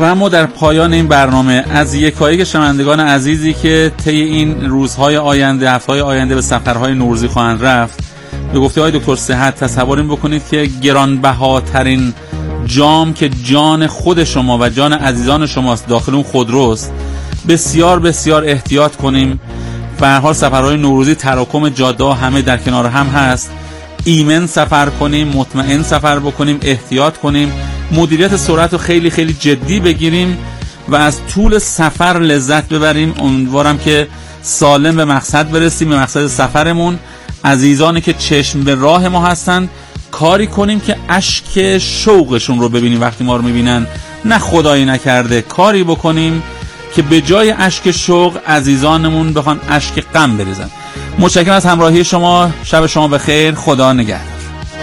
و اما در پایان این برنامه از یکایک شنوندگان عزیزی که طی این روزهای آینده، هفته‌های آینده به سفرهای نوروزی خواهند رفت، به گفته های دکتر صحت تصور بکنید که گرانبهاترین جام که جان خود شما و جان عزیزان شماست داخل اون خودروست. بسیار بسیار احتیاط کنیم. به هر حال سفرهای نوروزی تراکم جاده همه در کنار هم هست. ایمن سفر کنیم، مطمئن سفر بکنیم، احتیاط کنیم، مدیریت سرعت رو خیلی خیلی جدی بگیریم و از طول سفر لذت ببریم. امیدوارم که سالم به مقصد برسیم، به مقصد سفرمون. عزیزانی که چشم به راه ما هستن کاری کنیم که اشک شوقشون رو ببینیم وقتی ما رو میبینن، نه خدایی نکرده کاری بکنیم که به جای اشک شوق عزیزانمون بخوان اشک غم بریزن. متشکرم از همراهی شما. شب شما بخیر. خدا نگهدار.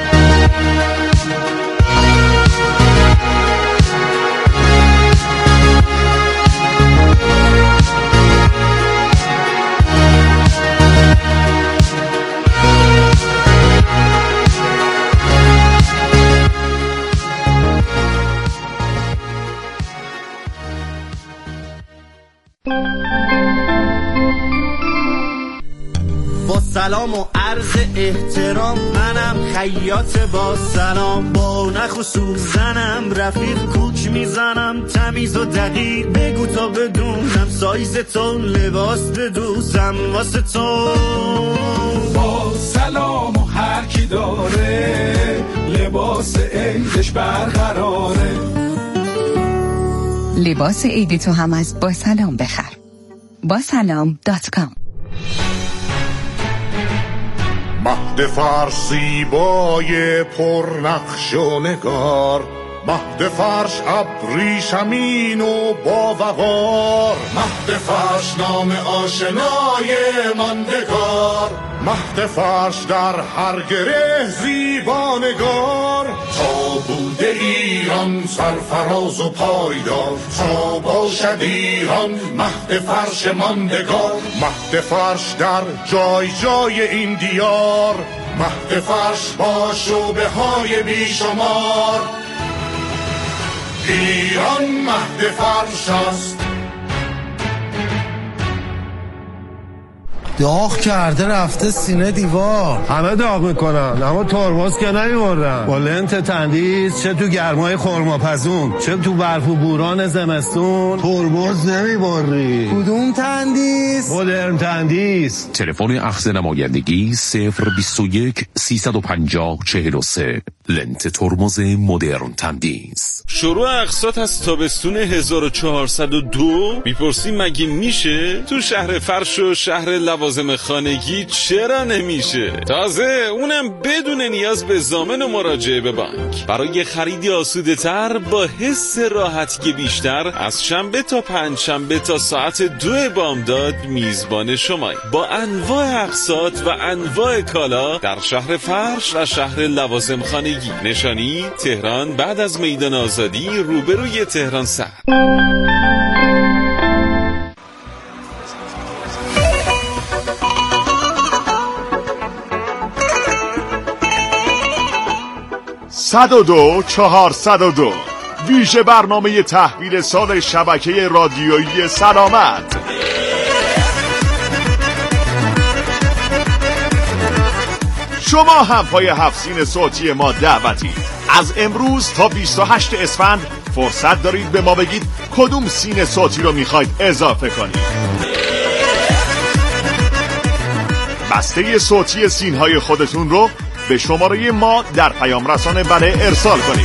سلام و عرض احترام، منم خیاط با سلام، با نخ و سوزنم رفیق کوک میزنم، تمیز و دقیق بگو تا بدونم سایز تو، لباس بدوزم واسه تو. با سلام و هر کی داره لباس عیدش برقراره. لباس عید تو هم از با سلام بخر. با سلام.com. مهد فارسی بای پرنقش و نگار، مهد فرش ابریشمین و با وقار، مهد فرش نام آشنای ماندگار، مهد فرش در هر گره زیبانگار. تا بوده ایران سرفراز و پایدار، تا باشد ایران مهد فرش ماندگار. مهد فرش در جای جای این دیار، مهد فرش با شعبه های بیشمار. ایران مهد فرش است. داغ کرده رفته سینه دیوار. همه داغ میکنن اما ترمز که نمیبردن. با لنت تندیس چه تو گرمای خرماپزون چه تو برف و بوران زمستون ترمز نمیبری. کدوم تندیس؟ مدرن تندیس. تلفن اخذ نمایندگی 021 350 43. لنت ترمز مدرن تندیس. شروع اقساط از تابستون 1402. میپرسی مگه میشه؟ تو شهر فرش و شهر لوازم خانگی چرا نمیشه؟ تازه اونم بدون نیاز به ضامن و مراجعه به بانک. برای خریدی آسوده تر با حس راحتی بیشتر، از شنبه تا پنجشنبه تا ساعت 2 بامداد میزبان شمای با انواع اقساط و انواع کالا در شهر فرش و شهر لوازم خانگی. نشانی تهران بعد از میدان آزادی روبروی تهران سر. صد و 402 ویژه برنامه تحویل سال شبکه رادیویی سلامت. شما هم پای 7 سین صوتی ما دعوتی. از امروز تا 28 اسفند فرصت دارید به ما بگید کدوم سین صوتی رو میخواید اضافه کنید. بسته صوتی سینهای خودتون رو به شماره ما در پیام رسانه بله ارسال کنید.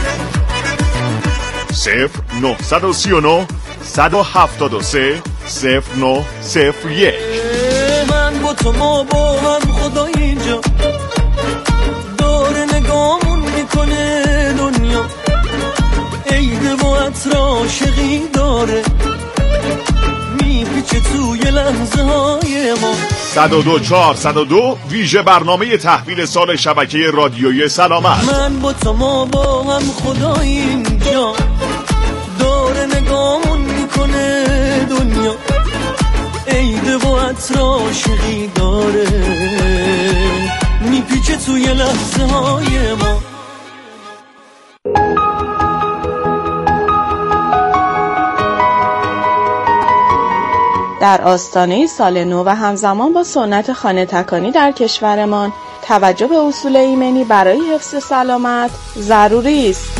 0939 173 0901. من با تو ما با هم خدا اینجا داره نگامون میکنه دنیا، عید و عطر عاشقی داره میپیچه توی لحظه های ما. 102 ویژه برنامه تحویل سال شبکه رادیویی سلامت. من با تو ما با هم خدا اینجا داره نگامون میکنه دنیا، عید و عطر عاشقی داره میپیچه توی لحظه های ما. در آستانه سال نو و همزمان با سنت خانه تکانی در کشورمان توجه به اصول ایمنی برای حفظ سلامت ضروری است.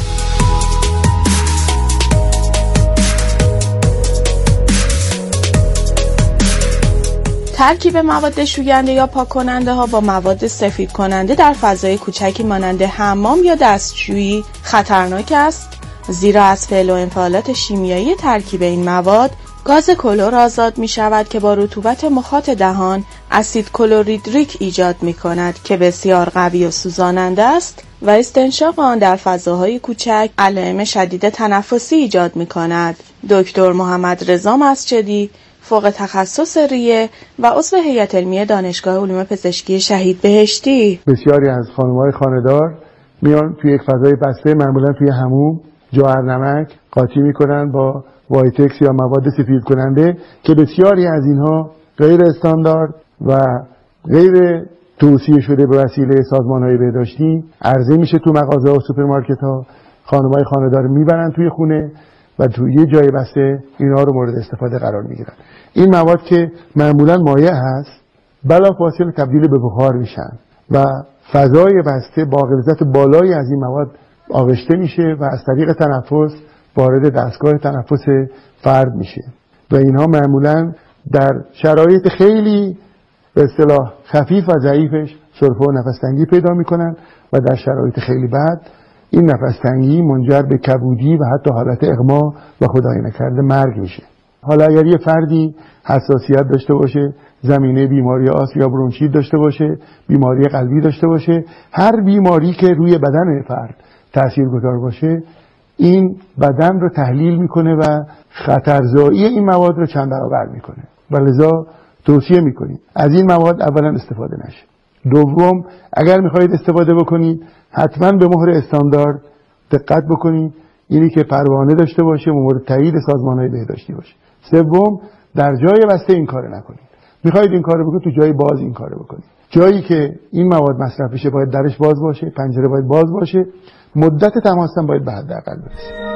ترکیب مواد شوینده یا پاک کننده ها با مواد سفید کننده در فضای کوچکی مانند حمام یا دستشویی خطرناک است، زیرا از فعل و انفعالات شیمیایی ترکیب این مواد گاز کلور آزاد می شود که با رطوبت مخاط دهان اسید کلوریدریک ایجاد می کند که بسیار قوی و سوزاننده است و استنشاق آن در فضاهای کوچک علائم شدید تنفسی ایجاد می کند. دکتر محمد رضا مسجدی، فوق تخصص ریه و عضو هیئت علمی دانشگاه علوم پزشکی شهید بهشتی: بسیاری از خانم‌های خانه‌دار میان توی یک فضای بسته، معمولا توی حموم، جوهرنمک قاطی میکنن با وایتکس یا مواد سفید کننده که بسیاری از اینها غیر استاندارد و غیر توصیه شده به وسیله سازمان‌های بهداشتی عرضه میشه تو مغازه و سوپرمارکت‌ها. خانم‌های خانه‌دار میبرن توی خونه و توی یه جای بسته اینا رو مورد استفاده قرار میگیرن. این مواد که معمولا مایع هست بلافاصله تبدیل به بخار میشن و فضای بسته با غلظت بالایی از این مواد آغشته میشه و از طریق تنفس وارد دستگاه تنفس فرد میشه و اینها معمولا در شرایط خیلی به اصطلاح خفیف و ضعیفش سرفه و نفس‌تنگی پیدا میکنن و در شرایط خیلی بد این نفس‌تنگی منجر به کبودی و حتی حالت اغما و خدای نکرده مرگ میشه. حالا اگر یه فردی حساسیت داشته باشه، زمینه بیماری آسم یا برونشیت داشته باشه، بیماری قلبی داشته باشه، هر بیماری که روی بدن فرد تاثیرگذار باشه این بدن رو تحلیل میکنه و خطرزایی این مواد رو چند برابر میکنه و لذا توصیه میکنیم از این مواد اولا استفاده نشه. دوم، اگر میخواهید استفاده بکنید حتما به مهر استاندارد دقت بکنید، اینی که پروانه داشته باشه و مورد تایید سازمان‌های بهداشتی باشه. سوم، در جای بسته این کارو نکنید. میخواهید این کارو بکنید تو جای باز این کارو بکنید. جایی که این مواد مصرف بشه باید درش باز باشه، پنجره باید باز باشه، مدت تماس هم باید به حداقل برسه.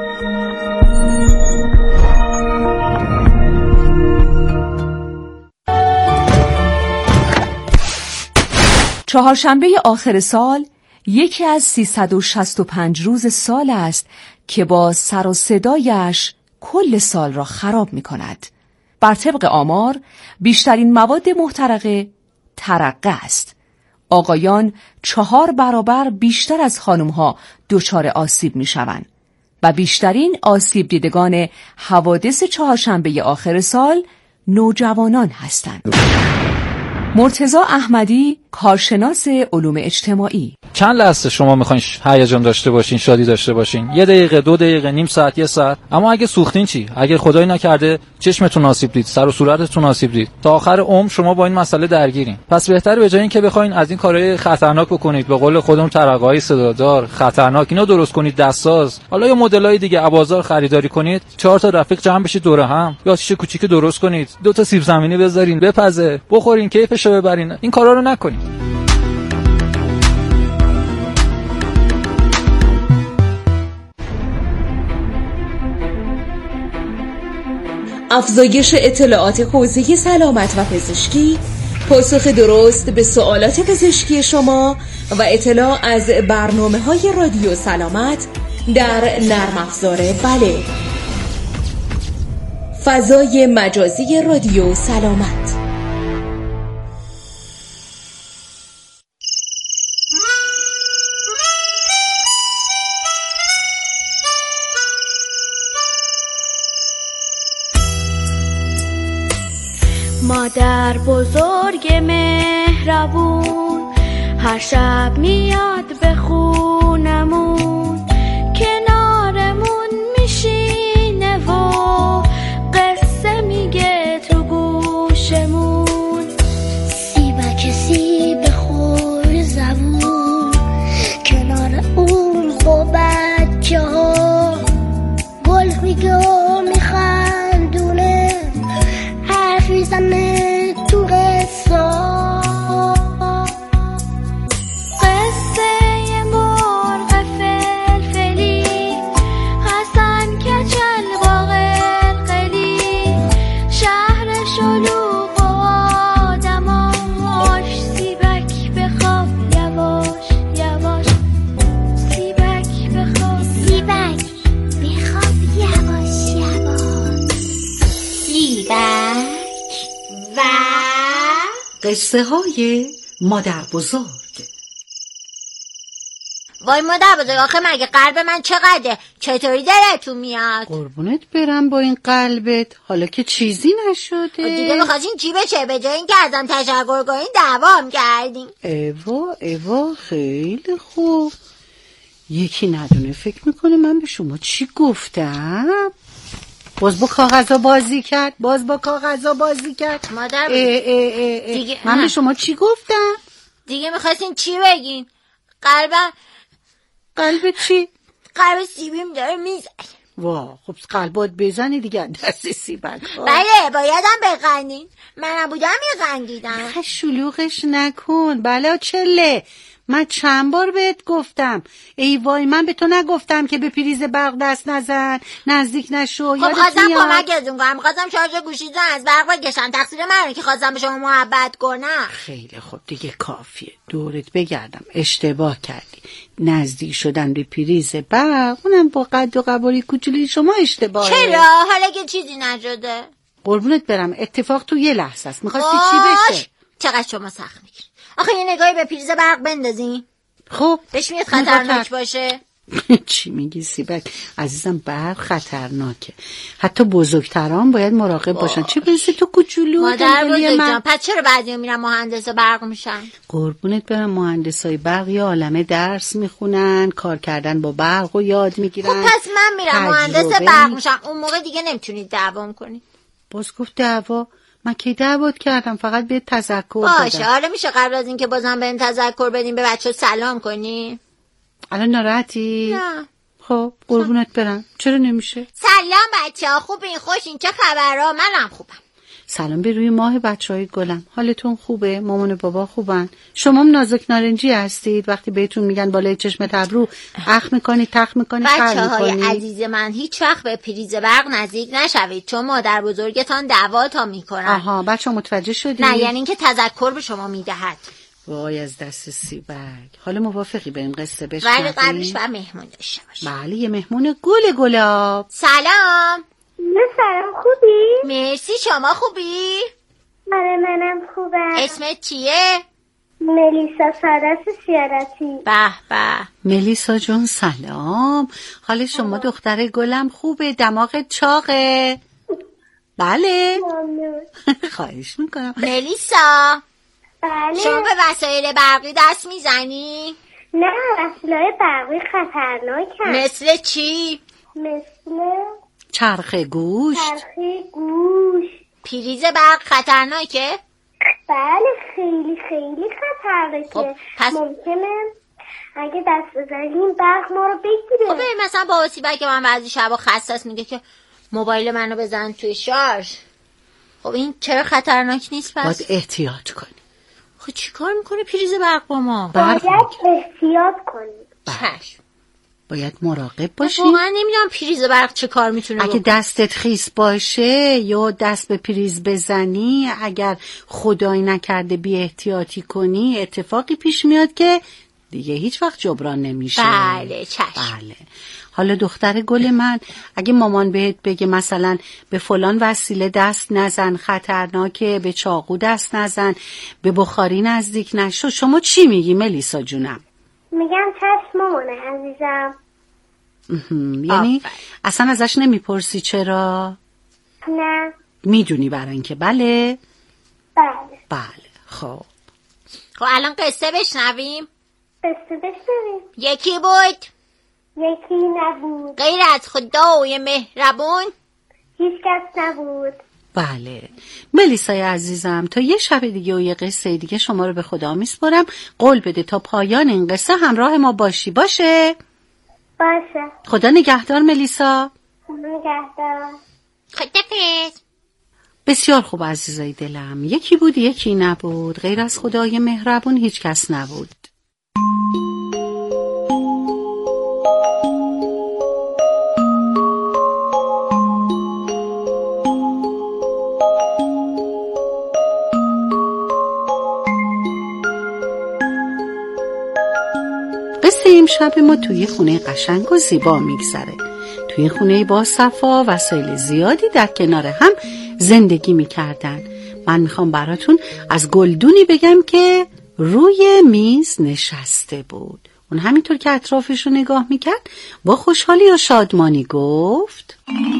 چهارشنبه آخر سال یکی از 365 روز سال است که با سر و صدایش کل سال را خراب می کند. بر طبق آمار بیشترین مواد محترقه ترقه است. آقایان 4 برابر بیشتر از خانمها دچار آسیب می شوند و بیشترین آسیب دیدگان حوادث چهارشنبه آخر سال نوجوانان هستند. مرتضی احمدی، کارشناس علوم اجتماعی: چند لحظه شما میخواین هیجان داشته باشین، شادی داشته باشین؟ 1 دقیقه، 2 دقیقه، نیم ساعت، 1 ساعت. اما اگه سوختین چی؟ اگه خدای نکرده چشمتون آسیب دید، سر و صورتتون آسیب دید، تا آخر عمر شما با این مسئله درگیرین. پس بهتره به جای اینکه بخواین از این کارهای خطرناک بکنید، به قول خودمون ترقه‌های صدادار خطرناک اینا درست کنید، دستساز، حالا یا مدل‌های دیگه ابازار خریداری کنید، 4 تا رفیق جمع بشید دور هم، یا آتیش کوچیک درست کنید، 2 تا سیب زمینی بذارین، بپزه، بخورین، کیفشو ببرین. این کارا رو نکنید. افزایش اطلاعات حوزه سلامت و پزشکی، پاسخ درست به سوالات پزشکی شما و اطلاع از برنامه‌های رادیو سلامت در نرم افزار بله. فضای مجازی رادیو سلامت. مادر بزرگ مهربون هر شب میاد به خونمون، کنارمون میشینه و قصه میگه تو گوشمون. سیبک سیب خور زبون کنار اون با بچه ها گل میگه و میخندونه، حرف میزنه تو قصه مرغ قصه های مادر بزرگ. وای مادر بزرگ، آخه مگه قلب من چقدره؟ چطوری دلتون میاد؟ قربونت برم با این قلبت، حالا که چیزی نشده. دیگه میخواستین چی بشه؟ به جای این که ازم تشکر کنین دوام کردین. ایوا خیلی خوب. یکی ندونه فکر میکنه من به شما چی گفتم؟ باز با کاغذا بازی کرد. مادر دیگه من به شما چی گفتم؟ دیگه میخواستین چی بگین؟ قلب چی؟ قلب سیبیم داره میزنه. وا خب قلبات بزنی دیگه دست سیبک. بله بایدم بخندین، منم بودم میخندیدم. شلوغش نکن. بله چله، من چند بار بهت گفتم. ای وای من به تو نگفتم که به پریز برق دست نزن، نزدیک نشو. خب خواستم کمکتون کنم، خواستم شارژ گوشیتون از برق بکشم. تقصیر منه که خواستم به شما محبت کنم. خیلی خوب دیگه کافیه. دورت بگردم اشتباه کردی. نزدیک شدن به پریز برق، اونم با قد و قواره کوچولی شما اشتباهه. چرا؟ حالا که چیزی نشده. قربونت برم اتفاق تو یه لحظه است. می‌خواستی چی بشه؟ چقدر شما سخت میگیری. آخه یه نگاهی به پریز برق بندازین. خب بهش میاد خطرناک باشه. چی میگی سیبک؟ عزیزم برق خطرناکه، حتی بزرگتران باید مراقب باشن. چه برسه تو کوچولو؟ مادر بزرگ جان، پس چرا بعضیا میرن مهندس برق میشن؟ قربونت برم مهندسای برق یه عالمه درس میخونن، کار کردن با برق رو یاد میگیرن. خب پس من میرم مهندس برق میشم، اون موقع دیگه نمیتونید دعوام کنید. باز گفت دعوا؟ من کی دعوت کردم؟ فقط به تذکر دادم. باشه حالا میشه قبل از اینکه بازم به این تذکر بدیم به بچه سلام کنی؟ الان ناراحتی؟ نه. خب قربونت برم. چرا نمیشه؟ سلام بچه‌ها، خوبین؟ خوشین؟ چه خبرها؟ منم خوبم. سلام به روی ماه بچهای گلم. حالتون خوبه؟ مامان و بابا خوبن؟ شما هم نازک نارنجی هستید؟ وقتی بهتون میگن بالای چشم ابرو اخ میکنید، تخ میکنید، خر میکنید. بچه‌های عزیز من هیچ وقت به پریز برق نزدیک نشوید، چون مادر بزرگتان دعواتان میکنن. آها بچه‌ها متوجه شدید؟ نه یعنی اینکه تذکر به شما میدهد. وای از دست سیبک. حالا موافقی به این قصه بشنوی؟ ولی قبلش باید مهمون داشته باشی. بله یه مهمون گلاب. سلام. سلام، خوبی؟ مرسی، شما خوبی؟ آره منم خوبم. اسمت چیه؟ ملیسا سادس سیارتی. به به. ملیسا جون سلام. حال شما دختر گلم خوبه؟ دماغت چاقه؟ بله. خواهش میکنم. ملیسا. بله. شما به وسایل برقی دست میزنی؟ نه وسایل برقی خطرناکن. مثل چی؟ مثل چرخ گوش. پریز برق خطرناکه؟ بله خیلی خیلی خطرناکه. خب پس ممکنه اگه دست بزنیم برق ما رو بگیره. خب مثلا بابا سیبک که من بعضی شبا خستاس میگه که موبایل منو بزن توی شارژ. خب این چرا خطرناک نیست پس؟ باید احتیاط کنی. خب چی کار میکنه پریز برق با ما؟ باید احتیاط کنیم. چشم. باید مراقب باشی. واقعا نمیدونم پریز برق چه کار میتونه اگه دستت خیس باشه یا دست به پریز بزنی، اگر خدایی نکرده بی احتیاطی کنی، اتفاقی پیش میاد که دیگه هیچ وقت جبران نمیشه. بله چشم. بله. حالا دختر گل من، اگه مامان بهت بگه مثلا به فلان وسیله دست نزن، خطرناکه، به چاقو دست نزن، به بخاری نزدیک نشو، شما چی میگی ملیسا جونم؟ میگم چشم مامانه عزیزم. یعنی اصلا ازش نمیپرسی چرا؟ نه. میدونی برای اینکه بله؟ بله. خب الان قصه بشنویم. یکی بود یکی نبود. غیر از خدای مهربون هیچ کس نبود. بله ملیسای عزیزم، تا یه شب دیگه و یه قصه دیگه شما رو به خدا میسپارم. قول بده تا پایان این قصه همراه ما باشی. باشه؟ خدا نگهدار ملیسا. نگهدار. خدافظ. بسیار خوب عزیزای دلم. یکی بود یکی نبود، غیر از خدای مهربون هیچ کس نبود. قصه امشب ما توی خونه قشنگ و زیبا میگذره. توی خونه با صفا وسایل زیادی در کنار هم زندگی میکردن. من میخوام براتون از گلدونی بگم که روی میز نشسته بود. اون همینطور که اطرافش رو نگاه میکرد با خوشحالی و شادمانی گفت: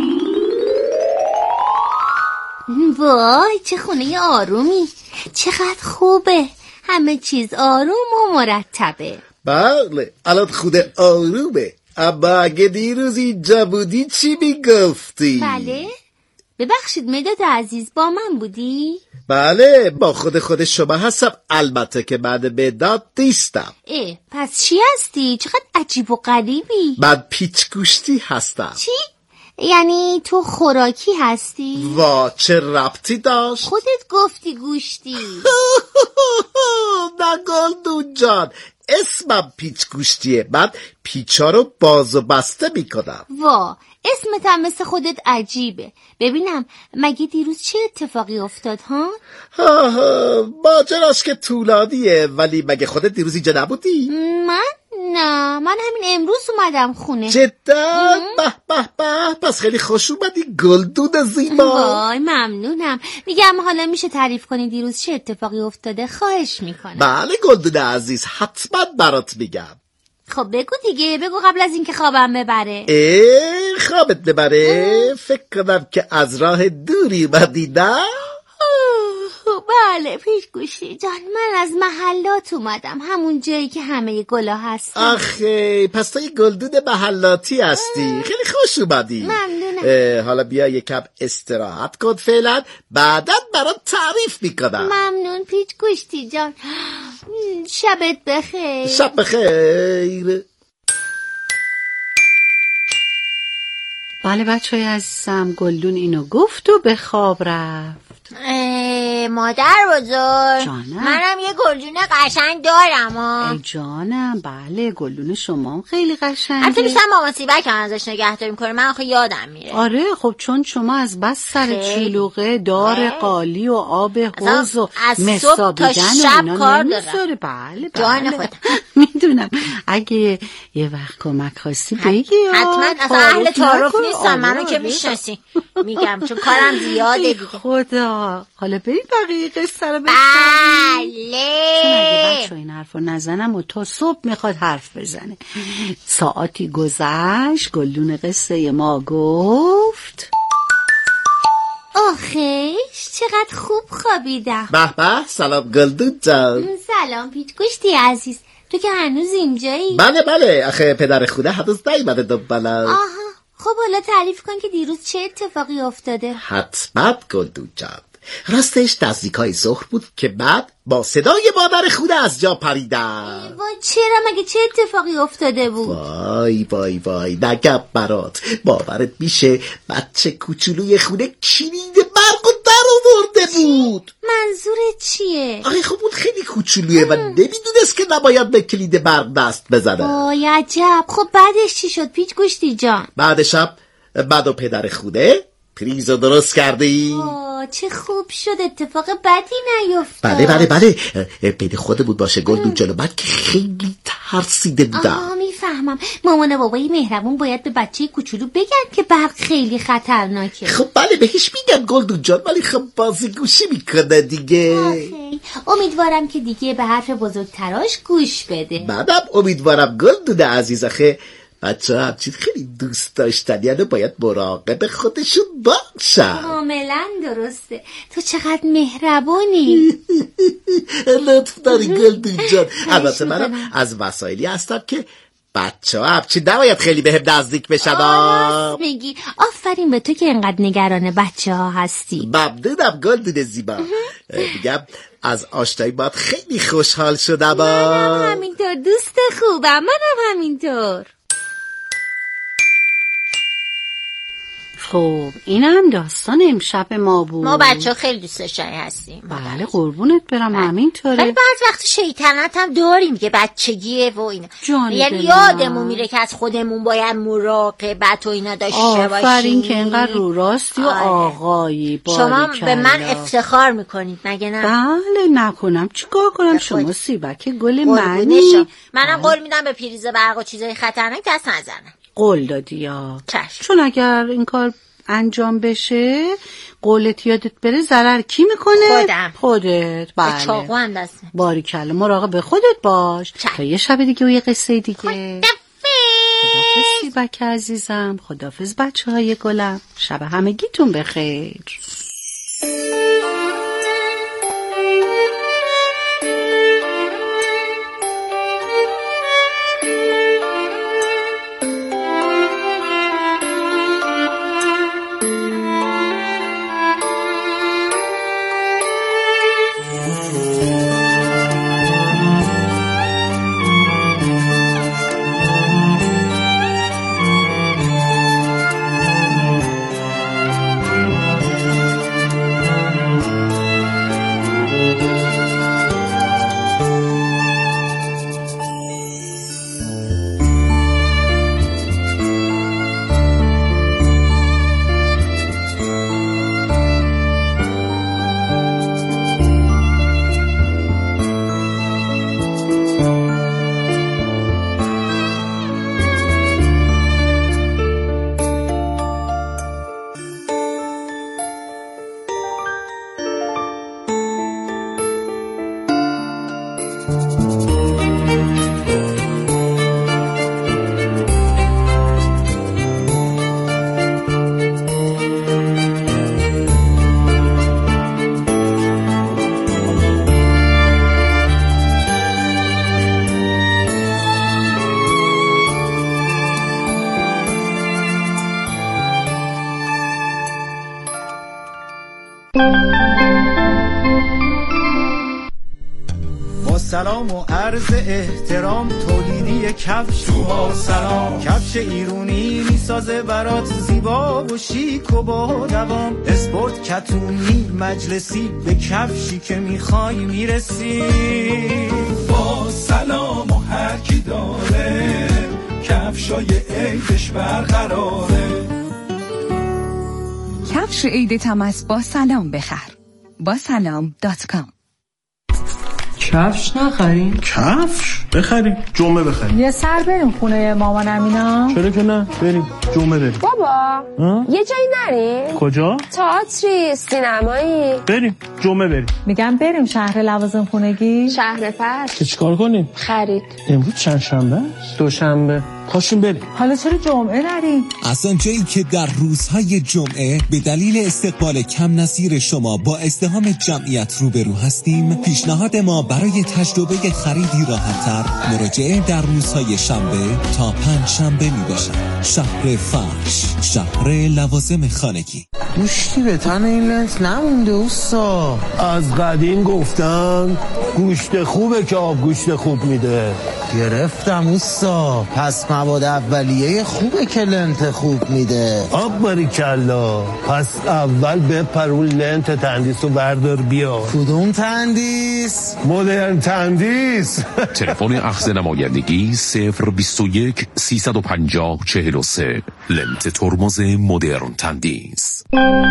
وای چه خونه آرومی، چقدر خوبه، همه چیز آروم و مرتبه. بله الان خونه آرومه، اما اگه دیروز اینجا بودی چی میگفتی؟ بله ببخشید مداد عزیز، با من بودی؟ بله با خود شما هستم، البته که من مداد نیستم. پس چی هستی؟ چقدر عجیب و غریبی. من پیچ گوشتی هستم. چی؟ یعنی تو خوراکی هستی؟ چه ربطی داشت؟ خودت گفتی گوشتی. نه گلدون جان، اسمم پیچ گوشتیه، من پیچا رو باز و بسته میکنم. اسمت هم مثل خودت عجیبه. ببینم مگه دیروز چه اتفاقی افتاد ها؟ ماجراش که طولانیه، ولی مگه خودت دیروز اینجا نبودی؟ نه من همین امروز اومدم خونه. جدا؟ به پس خیلی خوش اومدی گلدون زیبا. وای ممنونم. میگم حالا میشه تعریف کنی دیروز چه اتفاقی افتاده؟ خواهش میکنم. بله گلدون عزیز، حتما برات میگم. خب بگو دیگه، بگو قبل از اینکه خوابم ببره. خوابت ببره؟ فکر کنم که از راه دوری اومدی نه؟ بله پیش گوشتی جان، من از محلات اومدم، همون جایی که همه گلا هستن. آخه پس تو گلدون محلاتی هستی. خیلی خوش اومدی. ممنونم. حالا بیا یکم استراحت کن فعلا، بعدا برات تعریف میکنم. ممنون پیش گوشتی جان، شبت بخیر. شب بخیر. بله بچه‌های عزیزم، گلدون اینو گفت و به خواب رفت. مادر بزرگ جانم، منم یه گلدون قشنگ دارم. ای جانم، بله گلدون شما خیلی قشنگه. حتی میشم مامان سیبک هم ازش نگهداری میکنه، من آخه یادم میره. آره خب چون شما از بس سر چلوغه دار قالی و آب حوض و مسابیدن و اینا کار نمیذاره. بله جان خودم میدونم. اگه یه وقت کمک خواستی بگی. حتما، اصلا اهل تعارف نیستم، منو که میشناسی. میگم چون کارم زیاده دیگه. خدا، حالا بریم بقیه قصه رو بله. چون اگه بچه این حرف رو نزنم و تا صبح میخواد حرف بزنه. ساعتی گذشت، گلدون قصه ما گفت: آخیش چقدر خوب خوابیدم. به سلام گلدون جان. سلام پیچ گوشتی عزیز، تو که هنوز اینجایی؟ بله آخه پدر خونه هنوز نیومده دنبالم. آها خب حالا تعریف کن که دیروز چه اتفاقی افتاده. حتما گلدون جان. راستش نزدیکای ظهر بود که بعد با صدای مادر خونه از جا پریدم. وای چرا؟ مگه چه اتفاقی افتاده بود؟ وای نگم برات، باورت میشه بچه کوچولوی خونه کلید برق رو در آورده بود. منظورت چیه؟ آخه خب بود خیلی کوچولویه و نمیدونست که نباید به کلید برق دست بزنه. وای عجب. خب بعدش چی شد پیچ گوشتی جان؟ بعدشم بعد و پدر خونه پریزو درست کردی. چه خوب شد، اتفاق بدی نیفتاد. بله بین خودمون باشه گلدون جان، من که خیلی ترسیده بودم. میفهمم. مامان و بابای مهربون باید به بچه کوچولو بگن که برق خیلی خطرناکه. خب بله بهش میگن گلدون جان، ولی خب بازیگوشی میکنه دیگه. امیدوارم که دیگه به حرف بزرگتراش گوش بده. منم امیدوارم گلدون عزیز. آخه بچه ها همچین خیلی دوست داشتن، یعنی باید مراقب خودشون باشن. کاملا درسته. تو چقدر مهربونی. لطف داری گلدون جان. البته منم از وسایلی هستم که بچه ها همچین نباید خیلی بهم نزدیک بشن. راست میگی. آفرین به تو که اینقدر نگران بچه ها هستی. ممنونم گلدون زیبا. میگم از آشنایی باید خیلی خوشحال شدم. منم همینطور دوست خوبم. منم همینطور. خب این هم داستان امشب ما بود. ما بچه خیلی دوست داشتنی هستیم. بله قربونت برم. همینطوره. ولی بعض وقت شیطنت هم داریم که بچگیه و اینا، یعنی یادمون میره که از خودمون باید مراقبت و اینا داشته باشیم. آفرین که اینقدر رو راستی و آقایی. شما به من افتخار میکنید مگه نه؟ بله نکنم چیکار کنم، شما سیبک گل منی. منم قول میدم به پریز برق و چیزای خطرناک دست نزنم. قول دادی یا؟ چشم. چون اگر این کار انجام بشه، قولت یادت بره، ضرر کی میکنه؟ خودت. بله. به چاقو هم دست. باریکلا، مراقب خودت باش. تا یه شب دیگه و یه قصه دیگه. خدافظ سیبک عزیزم، خدافظ بچه‌های گلم، شب همگیتون بخیر. سلام و عرض احترام، تولیدی کفش با سلام، کفش ایرونی میسازه برات زیبا و شیک و با دوام، اسپورت کتونی مجلسی، به کفشی که میخوای میرسی. با سلام و هر کی داره، کفشای عیدش برقراره. کفش عیدت هم از با سلام بخر. با سلام.com. کفش نخریم؟ کفش بخریم، جمعه بخریم. یه سر بریم خونه مامانم اینا. چرا که نه، بریم جمعه بریم. بابا یه جایی نریم؟ کجا؟ تئاتری، سینمایی. بریم جمعه بریم. میگم بریم شهر لوازم خونگی، شهر فرش. که چیکار کنیم؟ خرید. امروز چند شنبه؟ دوشنبه. پاشیم بریم. حالا چرا جمعه نریم؟ اصلا جایی که در روزهای جمعه به دلیل استقبال کم نظیر شما با ازدحام جمعیت روبرو هستیم، پیشنهاد ما برای تجربه خریدی راحت‌تر مراجعه در روزهای شنبه تا پنجشنبه میباشد. شهر فرش، شهر لوازم خانگی. گوشتی به تن این لنت نمونده اوستا. از قدیم گفتن گوشت خوبه که آب گوشت خوب میده. گرفتم اوستا، پس مواد اولیه خوبه که لنت خوب میده. باریکلا، پس اول بپرون لنت تندیس رو بردار بیا. کدوم تندیس؟ مدرن تندیس. تلفن اخذ نمایندگی 021 350 43. لنت ترمز مدرن تندیس.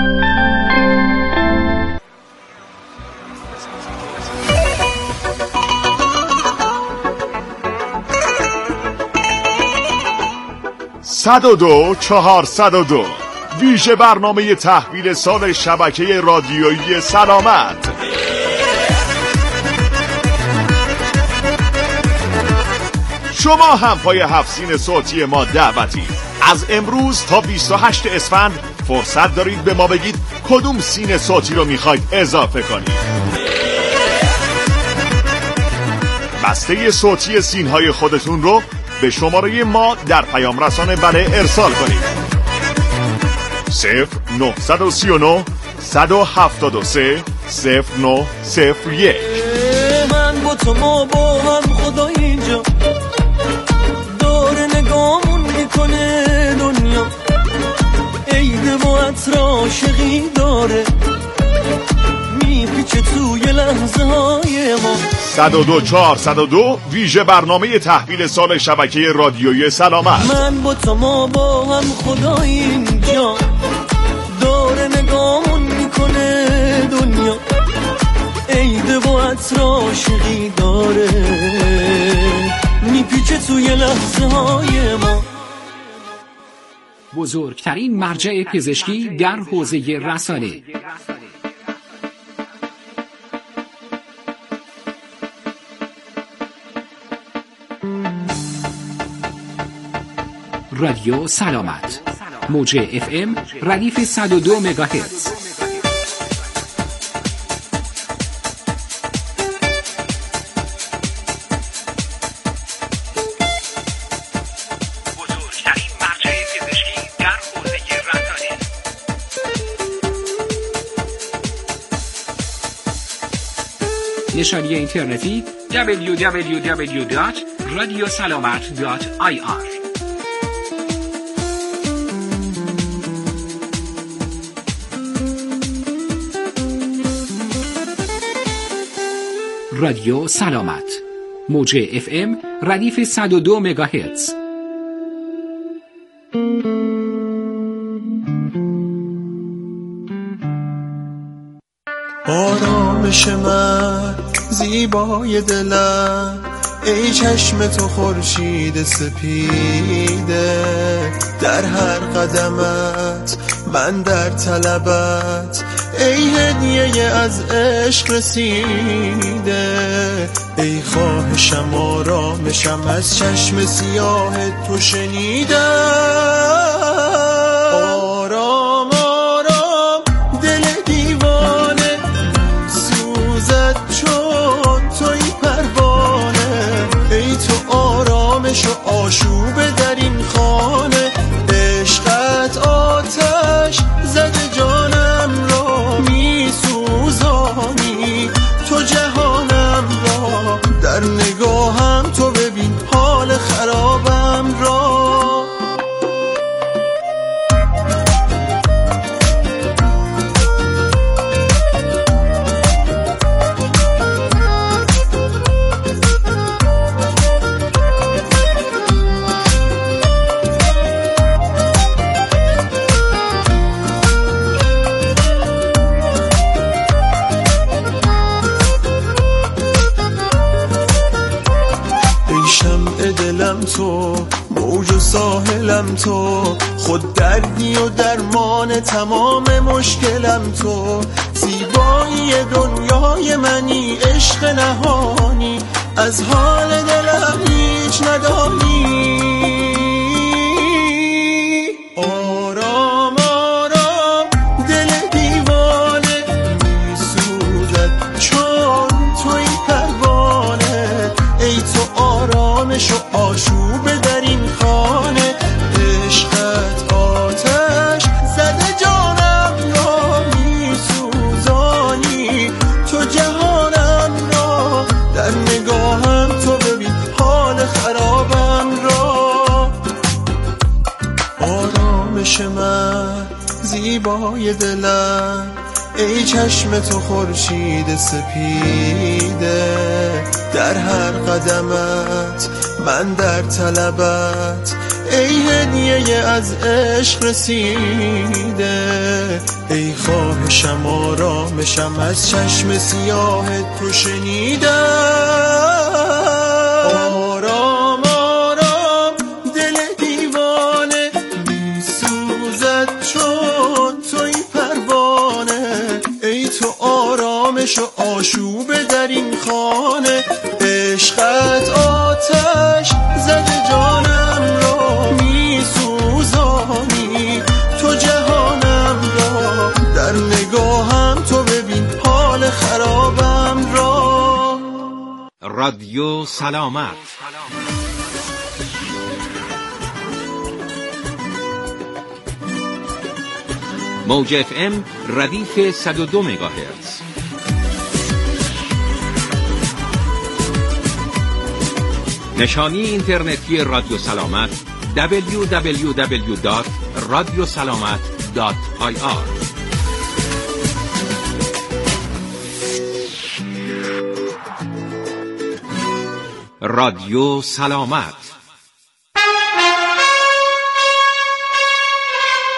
صد چهار 102 ویژه برنامه تحویل سال شبکه رادیویی سلامت. شما هم پای 7 سین صوتی ما دعوتی. از امروز تا 28 اسفند فرصت دارید به ما بگید کدوم سین صوتی رو میخواید اضافه کنید. بسته صوتی سینهای خودتون رو به شماره ما در پیام رسانه بله ارسال کنید. 0939 173 0901. من با تو ما با هم خدا اینجا داره نگامون میکنه دنیا، عید با عطر عاشقی داره میپیچه توی لحظه های ما. 102 ویژه برنامه تحویل سال شبکه رادیویی سلامت. من با تو ما با هم خدا اینجا داره نگامون میکنه دنیا، عید با عطر عاشقی داره میپیچه توی لحظه های ما. بزرگترین مرجع پزشکی در حوزه رسانه. رادیو سلامت، موج FM ردیف 102 مگاهرتز. نشانی اینترنتی www.radiosalamat.ir. رادیو سلامت، موج FM ردیف 102 مگاهرتز. آرامش من، زیبای دلم، ای چشم تو خورشید سپیده، در هر قدمت من در طلبت، ای هدیه از عشق رسیده، ای خواهشم آرامشم از چشم سیاه تو شنیدم. آرام آرام دل دیوانه سوزد چون توی پروانه، ای تو آرامش و آشوب در این خانه، عشقت آتش زده جانم را میسوزانی، تو جهانم را در نگاهم تو ببین حال خرابم را. تو موج و ساحلم تو، خود دردی و درمان تمام مشکلم تو، زیبایی دنیای منی، عشق نهانی، از حال دلم هیچ ندانی. آرام آرام دل دیوانه میسوزد چون توی پروانه، ای تو آرامش و آشوب در این خانه، عشقت آتش زده جانم را میسوزانی، تو جهانم را در نگاهم تو ببین حال خرابم را. آرامش من، زیبای دلم، ای چشم تو خورشید سپیده، در هر قدمت من در طلبت، ای هدیه از عشق رسیده، ای خواهشم آرامشم از چشم سیاه تو شنیدم. آرام آرام دل دیوانه میسوزد چون توی پروانه، ای تو آرامش و آشوب در این خانه، عشقت آتش زده جانم را میسوزانی، تو جهانم را در نگاهم تو ببین حال خرابم را. رادیو سلامت، موج FM ردیف 102 مگاهرتز. نشانی اینترنتی رادیو سلامت www.radiosalamat.ir. رادیو سلامت،